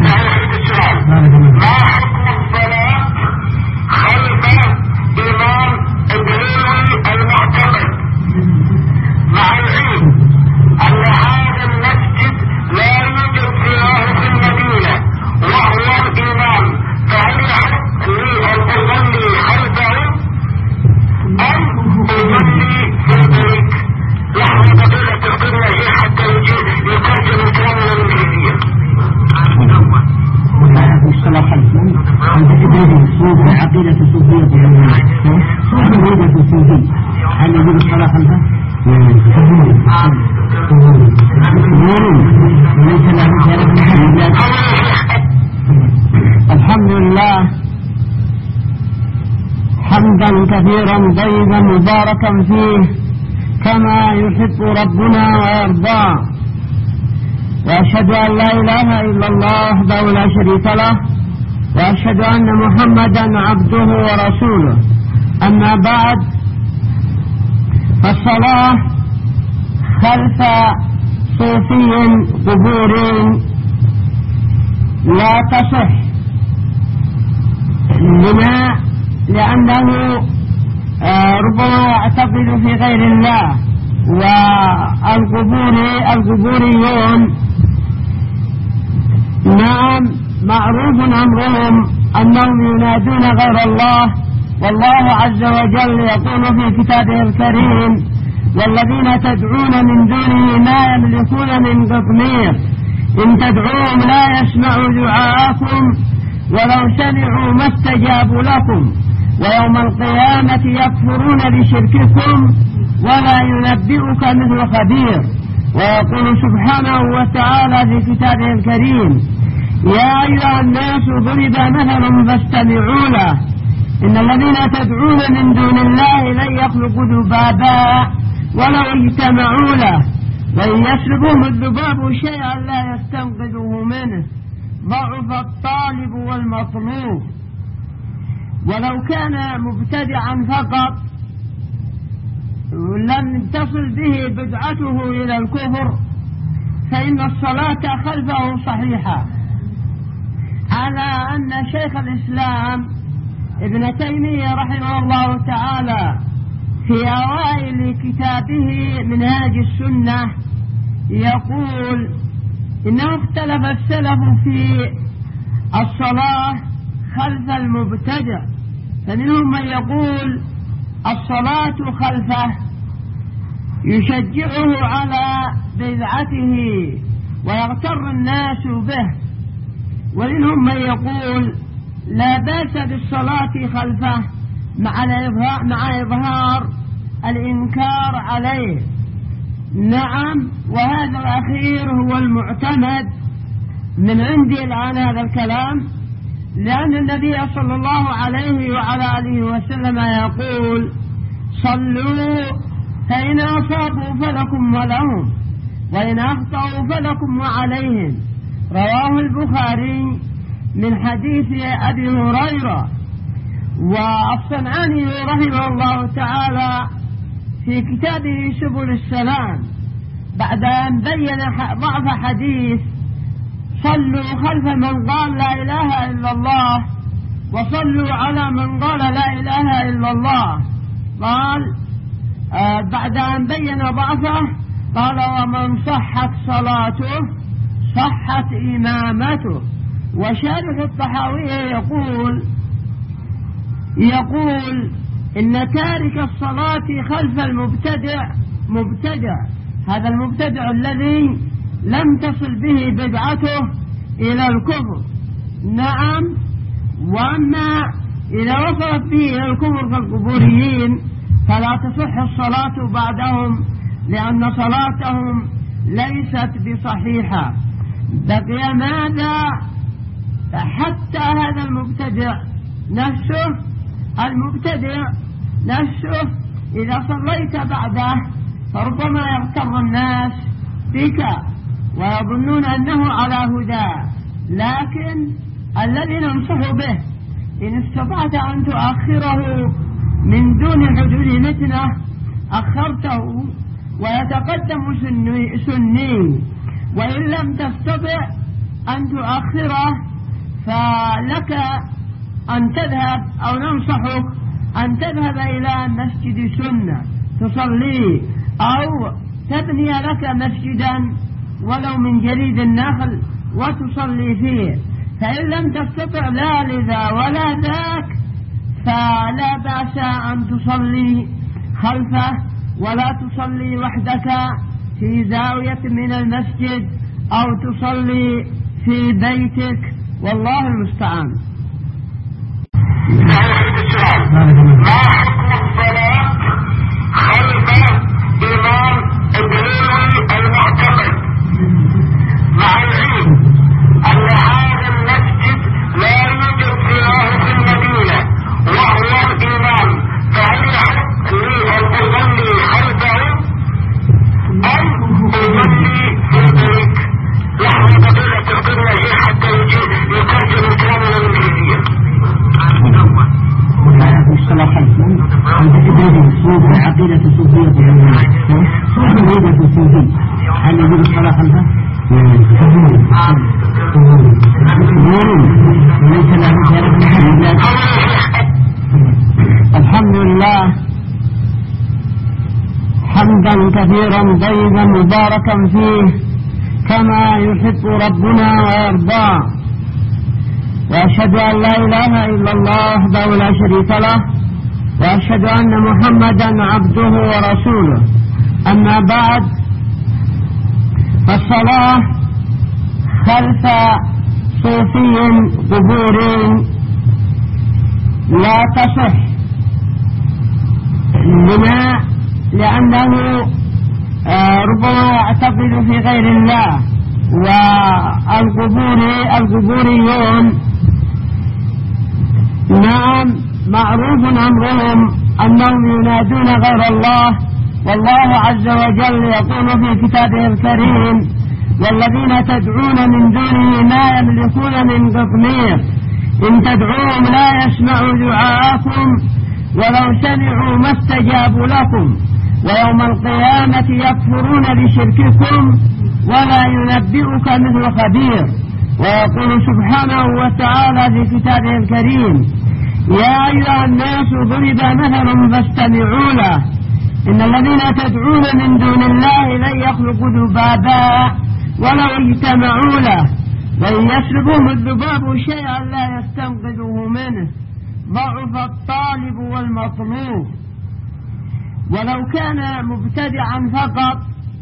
الحمد لله حمدا كثيرا طيبا مباركا فيه كما يحب ربنا ويرضى، وأشهد أن لا إله إلا الله وحده لا شريك له، وأشهد أن محمدا عبده ورسوله. أما بعد، فالصلاة خلف صوفي قبوري لا تصح، لأنه ربما يعتقد في غير الله، والقبوريون نعم معروف أمرهم أنهم ينادون غير الله، والله عز وجل يقول في كتابه الكريم: والذين تدعون من دونه ما يملكون من قطمير إن تدعوهم لا يسمعوا دعاءكم ولو سمعوا ما استجابوا لكم ويوم القيامة يكفرون بشرككم ولا ينبئك مثل خبير. ويقول سبحانه وتعالى في كتابه الكريم: يا أيها الناس ضرب مثل فاستمعوا له إن الذين تدعون من دون الله لن يخلقوا ذبابا ولو اجتمعوا له وإن يسلبهم الذباب شيئا لا يستنقذوه منه ضعف الطالب والمطلوب. ولو كان مبتدعا فقط لم تصل به بدعته إلى الكفر فإن الصلاة خلفه صحيحة، على أن شيخ الإسلام ابن تيمية رحمه الله تعالى في أوائل كتابه منهاج السنة يقول إنه اختلف السلف في الصلاة خلف المبتدع، فمنهم من يقول الصلاة خلفه يشجعه على بدعته ويغتر الناس به، ومنهم من يقول لا بأس بالصلاة خلفه مع إظهار الإنكار عليه. نعم، وهذا الأخير هو المعتمد من عندي الآن هذا الكلام، لأن النبي صلى الله عليه وعلى آله وسلم يقول: صلوا فإن أصابوا فلكم ولهم وإن أخطأوا فلكم وعليهم. رواه البخاري من حديث أبي هريرة. والصنعاني رحمه الله تعالى في كتابه سبل السلام بعد أن بين ضعف حديث صلوا خلف من قال لا إله إلا الله وصلوا على من قال لا إله إلا الله، قال بعد أن بين ضعفه قال: ومن صحت صلاته صحت إمامته. وشارح الطحاوية يقول إن تارك الصلاة خلف المبتدع مبتدع، هذا المبتدع الذي لم تصل به بدعته إلى الكفر. نعم، وأما إذا وصلت به إلى الكفر كالقبوريين فلا تصح الصلاة بعدهم، لأن صلاتهم ليست بصحيحة. بقي ماذا؟ حتى هذا المبتدع نفسه إذا صليت بعده فربما يغتر الناس بك ويظنون أنه على هدى، لكن الذي ننصح به إن استطعت أن تؤخره من دون حدود فتنة أخرته ويتقدم سني، وإن لم تستطع أن تؤخره فلك أن تذهب أو ننصحك أن تذهب إلى مسجد سنة تصلي، أو تبني لك مسجدا ولو من جريد النخل وتصلي فيه. فإن لم تستطع لا لذا ولا ذاك فلا بأس أن تصلي خلفه، ولا تصلي وحدك في زاوية من المسجد أو تصلي في بيتك، والله المستعان. ما حكم الصلاة خلف إمام الدين المعتقد مع العلم أن هذا المسجد لا يوجد سواه في المدينة وهو الإمام، فهل يحق لي أن أصلي خلفه أم أصلي في البيت؟ نحن فضيلة القبلة شيء حتى يترجم الكلام الإنجليزية. الصلاة خلفه عقيدة الصوفية عقيدة الصوفية هل يجب الصلاة خلفه؟ الحمد لله حمدا كثيرا طيبا مباركا فيه كما يحب ربنا ويرضى، وأشهد أن لا إله إلا الله وحده لا شريك له، وأشهد أن محمدا عبده ورسوله. أما بعد، فالصلاة خلف صوفي قبوري لا تصح، لأنه ربما يعتقد في غير الله، والقبوريون نعم معروف أمرهم أنهم ينادون غير الله، والله عز وجل يقول في كتابه الكريم: والذين تدعون من دونه ما يملكون من قطمير إن تدعوهم لا يسمعوا دعاءكم ولو سمعوا ما استجابوا لكم ويوم القيامة يكفرون بشرككم ولا ينبئك مثل خبير. ويقول سبحانه وتعالى في كتابه الكريم: يا أيها الناس ضرب مثل فاستمعوا له إن الذين تدعون من دون الله لن يخلقوا ذبابا ولو اجتمعوا له وإن يسلبهم الذباب شيئا لا يستنقذه منه ضعف الطالب والمطلوب. ولو كان مبتدعا فقط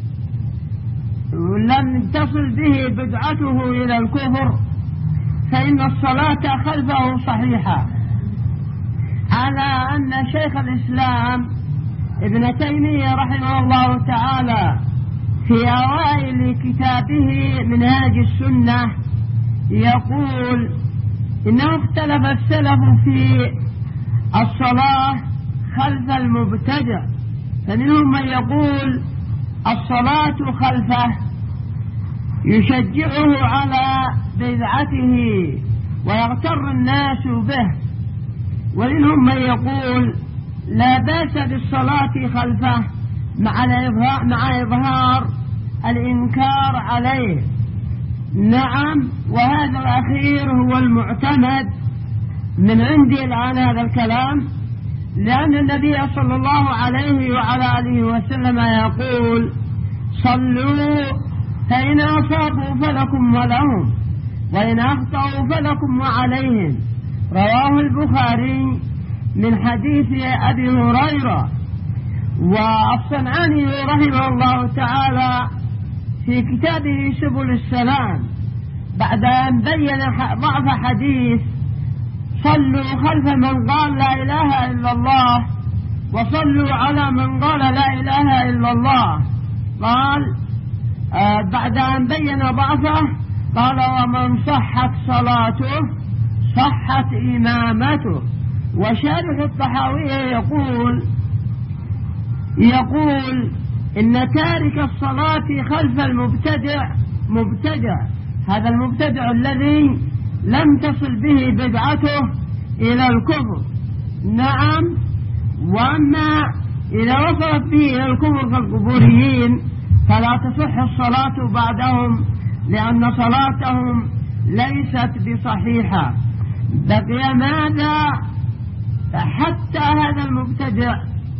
لم تصل به بدعته إلى الكفر فإن الصلاة خلفه صحيحة، على أن شيخ الإسلام ابن تيمية رحمه الله تعالى في أوائل كتابه منهاج السنة يقول إنه اختلف السلف في الصلاة خلف المبتدع، فمنهم من يقول الصلاة خلفه يشجعه على بدعته ويغتر الناس به، ومنهم من يقول لا بأس بالصلاة خلفه مع إظهار الإنكار عليه. نعم، وهذا الأخير هو المعتمد من عندي الآن هذا الكلام، لأن النبي صلى الله عليه وعلى آله وسلم يقول: صلوا فإن أصابوا فلكم ولهم وإن أخطأوا فلكم وعليهم. رواه البخاري من حديث أبي هريرة. والصنعاني رحمه الله تعالى في كتابه سبل السلام بعد أن بين ضعف حديث صلوا خلف من قال لا إله إلا الله وصلوا على من قال لا إله إلا الله، قال بعد أن بين ضعفه قال: ومن صحت صلاته صحت إمامته. وشارح الطحاوية يقول إن تارك الصلاة خلف مبتدع، هذا المبتدع الذي لم تصل به بدعته إلى الكفر. نعم، وأما إذا وصلت به إلى الكفر كالقبوريين فلا تصح الصلاة بعدهم لأن صلاتهم ليست بصحيحة. بقي ماذا؟ حتى هذا المبتدع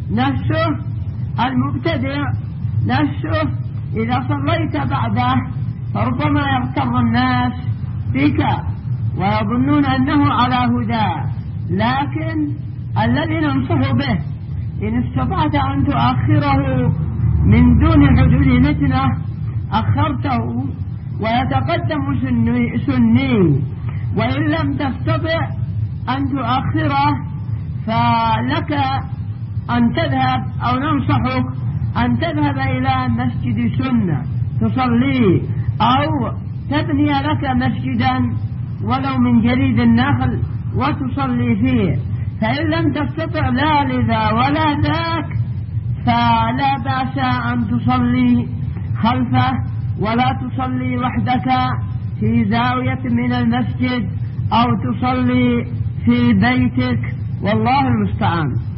نفسه إذا صليت بعده فربما يغتر الناس بك ويظنون أنه على هدى، لكن الذي ننصح به إن استطعت أن تؤخره من دون حدود متنة أخرته ويتقدم سني، وإن لم تستطع أن تؤخره فلك أن تذهب أو ننصحك أن تذهب إلى مسجد سنة تصلي، أو تبني لك مسجدا ولو من جريد النخل وتصلي فيه. فإن لم تستطع لا لذا ولا ذاك فلا بأس أن تصلي خلفه ولا تصلي وحدك في زاوية من المسجد أو تصلي في بيتك، والله المستعان.